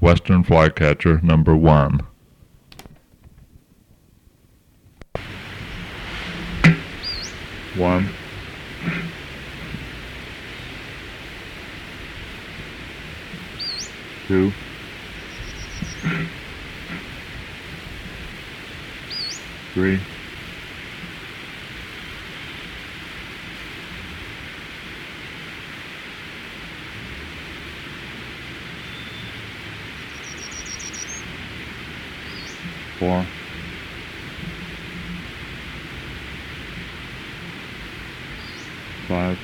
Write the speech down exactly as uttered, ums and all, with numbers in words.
Western flycatcher number one. One. Two. Three. Four. Five.